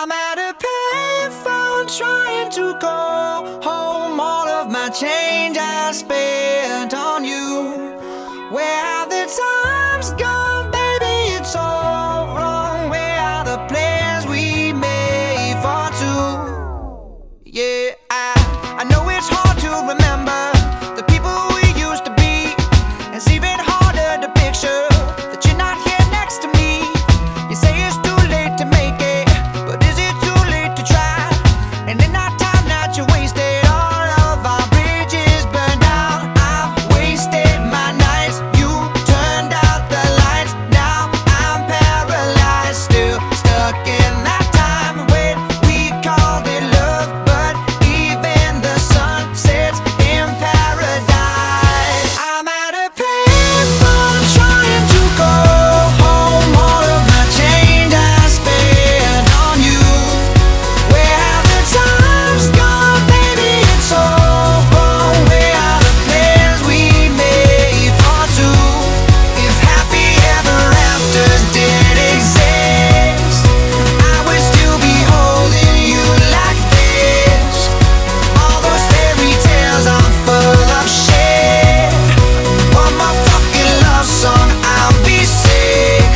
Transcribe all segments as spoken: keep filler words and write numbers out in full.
I'm at a payphone trying to call home. All of my change I spent on you. Where have the times gone, baby? It's all wrong. Where are the plans we made for two? Yeah, I, I know it's hard to remember the people we used to be. It's even harder to picture that you're not here next to me. You say it's too late to make it, but is it too late to try? And in that time that you wasted, all of our bridges burned down. I've wasted my nights, you turned out the lights. Now I'm paralyzed, still stuck in that time when we called it love. But even the sun sets in paradise. I'm at a payphone trying to go home. All of my change I spent on you. Where have the times gone, baby? It's all wrong. Where are the plans we made for two? If happy ever afters did exist, I would still be holding you like this. All those fairy tales are full of shit. One more fucking love song, I'll be sick.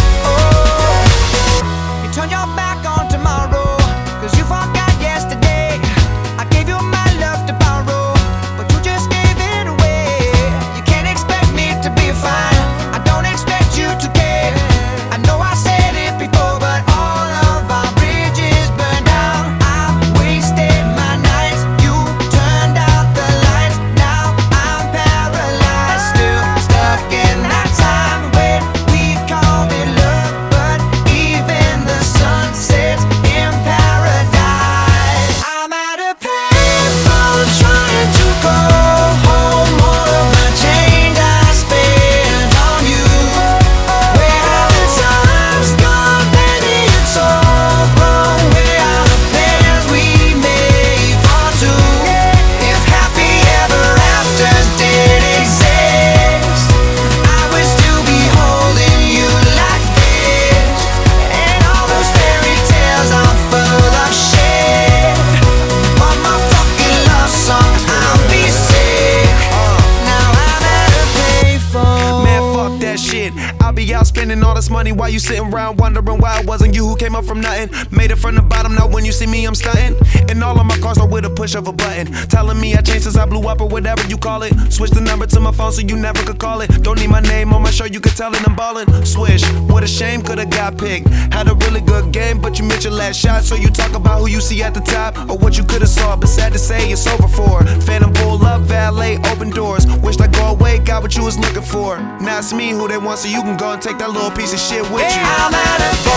Oh, you turn your back on tomorrow, cause you forgot yesterday. I gave you my love to borrow, but you just gave it away. You can't expect me to be fine, I don't expect you to care. I know I said it before, but all of our bridges burned down. I've wasted my nights, you turned out the lights. Now I'm paralyzed, still stuck in that time when we called it love. But even the sun sets in paradise. I'm at a payphone trying to go home. All of my change I spent on you. Where have the times gone, baby? It's all wrong. Where are the plans we made for two? If happy ever afters did exist, I would still be holding you like this. And all those fairy tales are full of shit. One more fucking love song, I'll be sick. Now I'm at a payphone. Man, fuck that shit. I'll be out spending all this money while you sitting around wondering why it wasn't you who came up from nothing. Made it from the bottom, now when you see me, I'm stunting. And all of my cars are with a push of a button. Telling me I changed since I blew up or whatever you call it. Switch the number to my phone so you never could call it. Don't need my name on my show, you can tell it I'm ballin'. Swish, what a shame, could've got picked. Had a really good game, but you missed your last shot. So you talk about who you see at the top or what you could've saw. But sad to say, it's over for. Phantom pull up, valet, open doors. Wished I go away, got what you was looking for. Now it's me who they want, so you can go and take that little piece of shit with you. I'm at a